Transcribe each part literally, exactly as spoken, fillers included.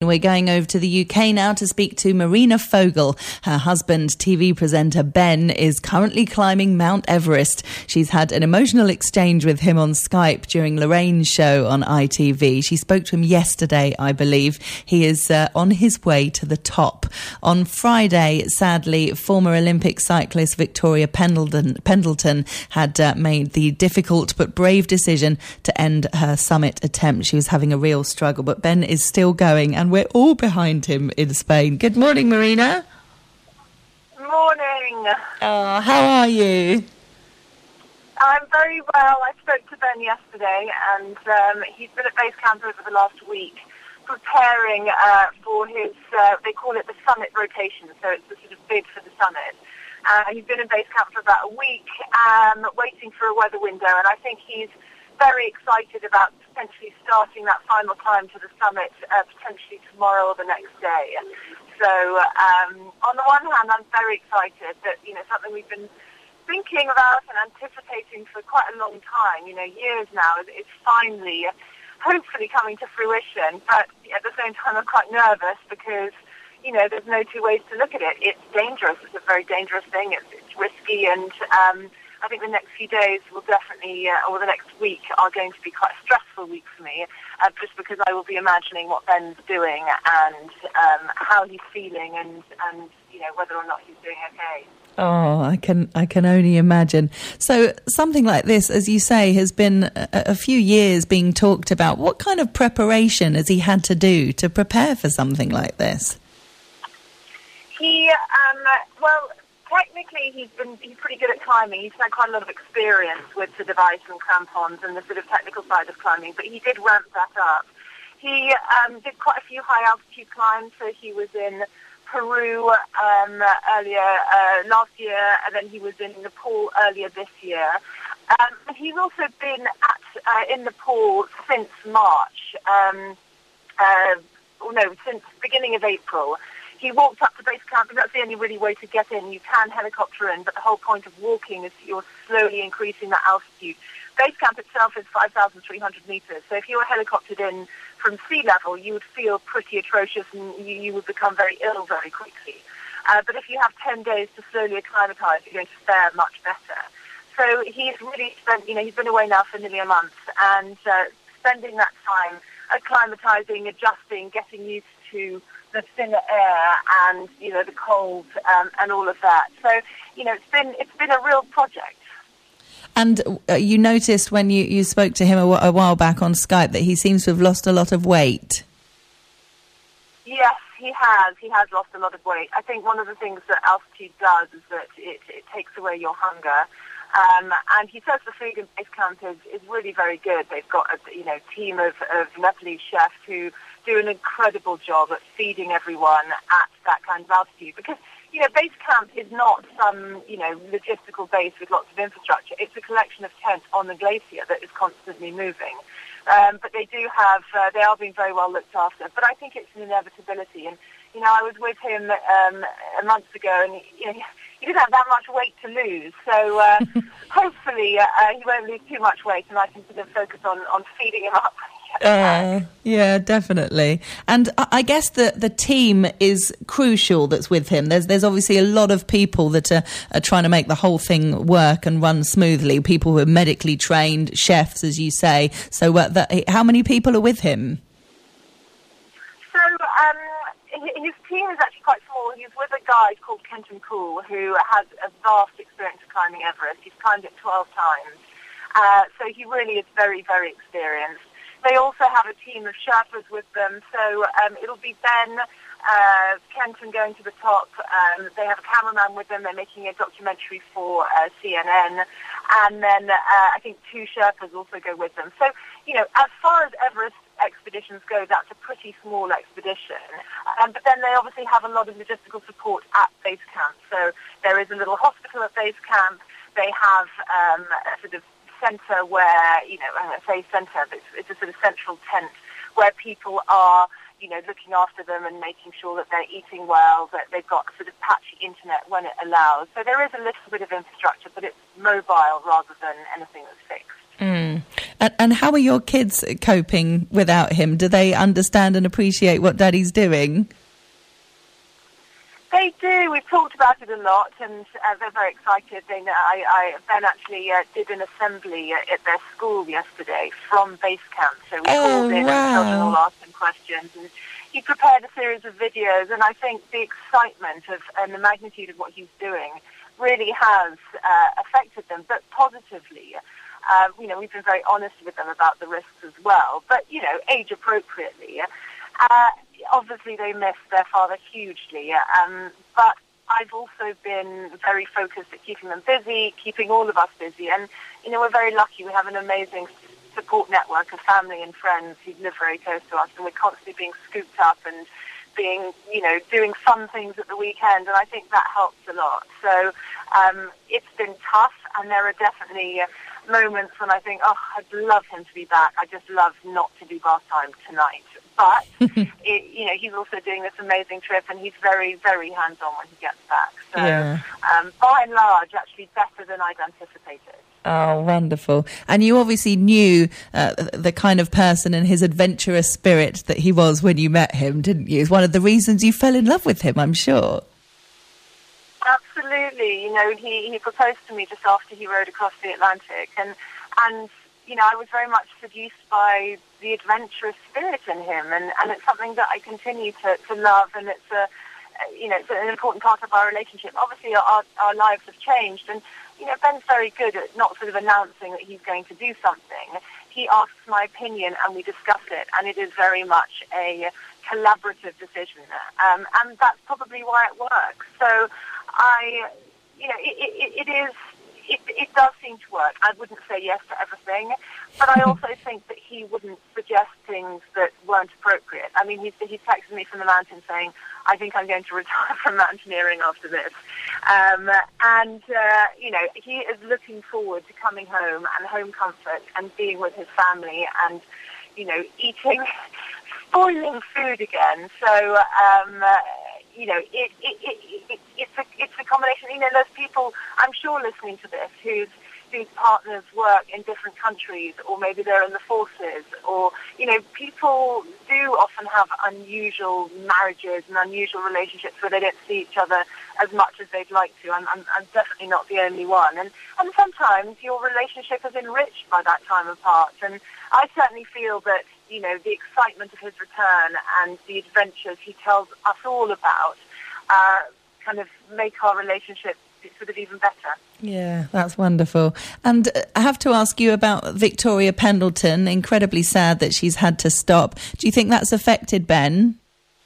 We're going over to the U K now to speak to Marina Fogel. Her husband, T V presenter Ben, is currently climbing Mount Everest. She's had an emotional exchange with him on Skype during Lorraine's show on I T V. She spoke to him yesterday, I believe. He is uh, on his way to the top. On Friday, sadly, former Olympic cyclist Victoria Pendleton, Pendleton had uh, made the difficult but brave decision to end her summit attempt. She was having a real struggle, but Ben is still going, and we're all behind him in Spain. Good morning, Marina. Morning. Oh, how are you? I'm very well. I spoke to Ben yesterday, and um, he's been at base camp over the last week preparing uh, for his, uh, they call it the summit rotation, so it's the sort of bid for the summit. Uh, he's been in base camp for about a week, um, waiting for a weather window, and I think he's very excited about potentially starting that final climb to the summit uh, potentially tomorrow or the next day. So um, on the one hand, I'm very excited that, you know, something we've been thinking about and anticipating for quite a long time, you know, years now, it's finally, hopefully coming to fruition. But at the same time, I'm quite nervous because, you know, there's no two ways to look at it. It's dangerous. It's a very dangerous thing. It's, it's risky, and um, I think the next few days will definitely, uh, or the next week, are going to be quite a stressful week for me, uh, just because I will be imagining what Ben's doing and um, how he's feeling, and, and you know, whether or not he's doing okay. Oh, I can I can only imagine. So something like this, as you say, has been a, a few years being talked about. What kind of preparation has he had to do to prepare for something like this? He, um, well, technically he's been he's pretty good at climbing. He's had quite a lot of experience with the device and crampons and the sort of technical side of climbing, but he did ramp that up. He um, did quite a few high altitude climbs, so he was in Peru um, earlier uh, last year, and then he was in Nepal earlier this year. Um, and he's also been at uh, in Nepal since March, um, uh, oh no, since beginning of April. He walked up to base camp, and that's the only really way to get in. You can helicopter in, but the whole point of walking is that you're slowly increasing that altitude. Base camp itself is five thousand three hundred metres, so if you were helicoptered in from sea level, you would feel pretty atrocious, and you, you would become very ill very quickly. Uh, but if you have ten days to slowly acclimatise, you're going to fare much better. So he's really spent, you know, he's been away now for nearly a month, and uh, spending that time acclimatising, adjusting, getting used to the thinner air and, you know, the cold um, and all of that. So, you know, it's been it's been a real project. And uh, you noticed when you, you spoke to him a, a while back on Skype that he seems to have lost a lot of weight. Yes, he has. He has lost a lot of weight. I think one of the things that altitude does is that it, it takes away your hunger. Um, and he says the food in base camp is, is really very good. They've got a you know team of, of Nepalese chefs who do an incredible job at feeding everyone at that kind of altitude. Because, you know, base camp is not some, you know, logistical base with lots of infrastructure. It's a collection of tents on the glacier that is constantly moving. Um, but they do have, uh, they are being very well looked after. But I think it's an inevitability. And, you know, I was with him um, a month ago, and, you know, he didn't have that much weight to lose. So uh, hopefully uh, he won't lose too much weight, and I can sort of focus on, on feeding him up. Uh, yeah, definitely. And I guess the, the team is crucial that's with him. There's there's obviously a lot of people that are, are trying to make the whole thing work and run smoothly. People who are medically trained, chefs, as you say. So uh, that, how many people are with him? So um, his team is actually quite small. He's with a guy called Kenton Cool, who has a vast experience of climbing Everest. He's climbed it twelve times. Uh, so he really is very, very experienced. They also have a team of Sherpas with them, so um, it'll be Ben, uh, Kenton going to the top. Um, they have a cameraman with them. They're making a documentary for uh, C N N, and then uh, I think two Sherpas also go with them. So, you know, as far as Everest expeditions go, that's a pretty small expedition. Um, but then they obviously have a lot of logistical support at base camp. So there is a little hospital at base camp. They have um, a sort of centre where, you know, I say centre, but it's, it's a sort of central tent where people are, you know, looking after them and making sure that they're eating well, that they've got sort of patchy internet when it allows. So there is a little bit of infrastructure, but it's mobile rather than anything that's fixed. Mm. And, and how are your kids coping without him? Do they understand and appreciate what Daddy's doing? They do. We've talked about it a lot, and uh, they're very excited. They know, I, I, Ben actually uh, did an assembly uh, at their school yesterday from base camp. So we oh, called in wow. and children all asked him questions. And he prepared a series of videos, and I think the excitement of and the magnitude of what he's doing really has uh, affected them, but positively. Uh, you know, we've been very honest with them about the risks as well, but, you know, age appropriately. Uh, obviously, they miss their father hugely, um, but I've also been very focused at keeping them busy, keeping all of us busy. And, you know, we're very lucky. We have an amazing support network of family and friends who live very close to us, and we're constantly being scooped up and being, you know, doing fun things at the weekend, and I think that helps a lot. So um, it's been tough, and there are definitely uh, moments when I think, oh, I'd love him to be back. I just love not to do bath time tonight. But, it, you know, he's also doing this amazing trip, and he's very, very hands-on when he gets back. So, yeah. um, by and large, actually better than I'd anticipated. Oh, wonderful. And you obviously knew uh, the kind of person and his adventurous spirit that he was when you met him, didn't you? It's one of the reasons you fell in love with him, I'm sure. Absolutely. You know, he, he proposed to me just after he rode across the Atlantic. And, and you know, I was very much seduced by the adventurous spirit in him. And, and it's something that I continue to, to love. And it's, a, you know, it's an important part of our relationship. Obviously, our, our lives have changed. And, you know, Ben's very good at not sort of announcing that he's going to do something. He asks my opinion and we discuss it, and it is very much a collaborative decision. Um, and that's probably why it works. So I, you know, it, it, it is, it, it does seem to work. I wouldn't say yes to everything, but I also think that he wouldn't suggest things that weren't appropriate. I mean, he's, he's texted me from the mountain saying, I think I'm going to retire from mountaineering after this. Um, and, uh, you know, he is looking forward to coming home and home comfort and being with his family and, you know, eating spoiling food again. So, um, uh, you know, it, it, it, it, it's, a, it's a combination. You know, there's people, I'm sure, listening to this whose whose partners work in different countries, or maybe they're in the forces, or, you know, people do often have unusual marriages and unusual relationships where they don't see each other as much as they'd like to. I'm, I'm, I'm definitely not the only one. And, and sometimes your relationship is enriched by that time apart. And I certainly feel that, you know, the excitement of his return and the adventures he tells us all about uh, kind of make our relationship sort of even better. Yeah, that's wonderful. And I have to ask you about Victoria Pendleton. Incredibly sad that she's had to stop. Do you think that's affected Ben?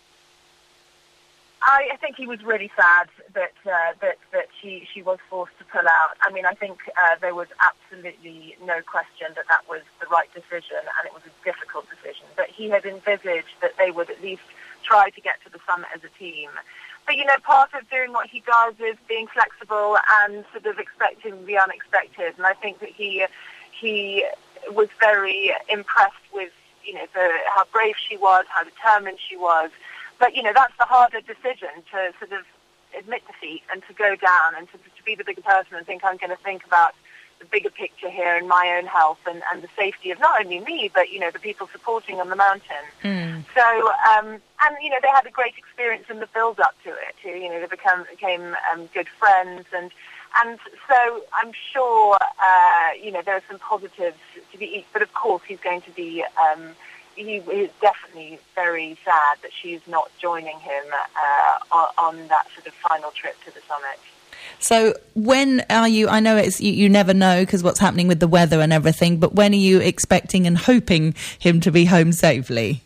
I, I think he was really sad that uh, that that she she was forced to pull out. I mean, I think uh, there was absolutely no question that that was the right decision, and it was a difficult decision. But he had envisaged that they would at least try to get to the summit as a team. But, you know, part of doing what he does is being flexible and sort of expecting the unexpected. And I think that he he was very impressed with, you know, the, how brave she was, how determined she was. But, you know, that's the harder decision, to sort of admit defeat and to go down and to, to be the bigger person and think, I'm going to think about the bigger picture here and my own health and, and the safety of not only me, but, you know, the people supporting on the mountain. Mm. So, um, and, you know, they had a great experience in the build-up to it. You know, they become, became um, good friends. And, and so I'm sure, uh, you know, there are some positives to be each. But, of course, he's going to be, um, he is definitely very sad that she's not joining him uh, on, on that sort of final trip to the summit. So when are you, I know it's you, you never know because what's happening with the weather and everything, but when are you expecting and hoping him to be home safely?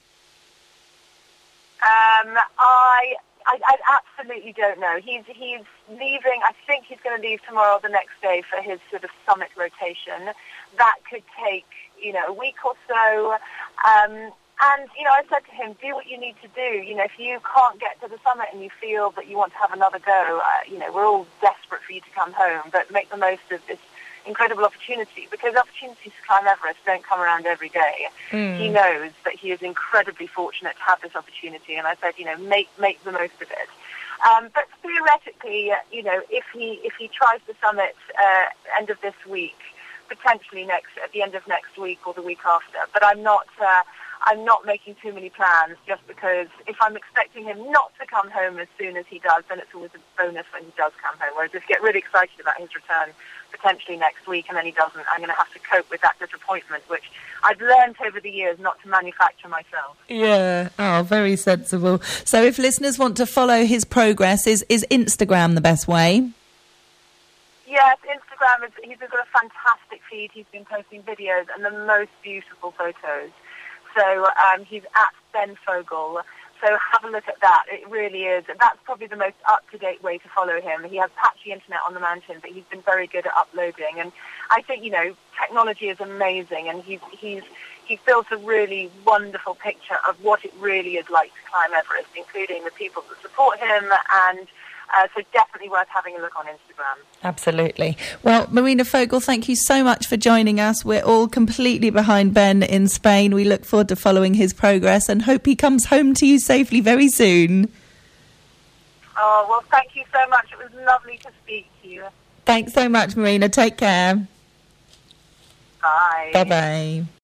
Um, I, I I absolutely don't know. He's he's leaving, I think he's going to leave tomorrow or the next day for his sort of summit rotation. That could take, you know, a week or so. Um And, you know, I said to him, do what you need to do. You know, if you can't get to the summit and you feel that you want to have another go, uh, you know, we're all desperate for you to come home, but make the most of this incredible opportunity, because opportunities to climb Everest don't come around every day. Mm. He knows that he is incredibly fortunate to have this opportunity, and I said, you know, make make the most of it. Um, but theoretically, you know, if he if he tries the summit uh, end of this week, potentially next at the end of next week or the week after. But I'm not uh, I'm not making too many plans, just because if I'm expecting him not to come home as soon as he does, then it's always a bonus when he does come home. Whereas if you get really excited about his return potentially next week and then he doesn't, I'm going to have to cope with that disappointment, which I've learned over the years not to manufacture myself. Yeah, oh, very sensible. So if listeners want to follow his progress, is, is Instagram the best way? Yes, Instagram, is, he's got a fantastic feed. He's been posting videos and the most beautiful photos. So um, he's at Ben Fogle. So have a look at that. It really is. That's probably the most up-to-date way to follow him. He has patchy internet on the mountain, but he's been very good at uploading. And I think, you know, technology is amazing, and he's he's he's built a really wonderful picture of what it really is like to climb Everest, including the people that support him, and uh, so definitely worth having a look on Instagram. Absolutely. Well, Marina Fogle, thank you so much for joining us. We're all completely behind Ben in Spain. We look forward to following his progress and hope he comes home to you safely very soon. Oh, well, thank you so much. It was lovely to speak to you. Thanks so much, Marina. Take care. Bye. Bye-bye.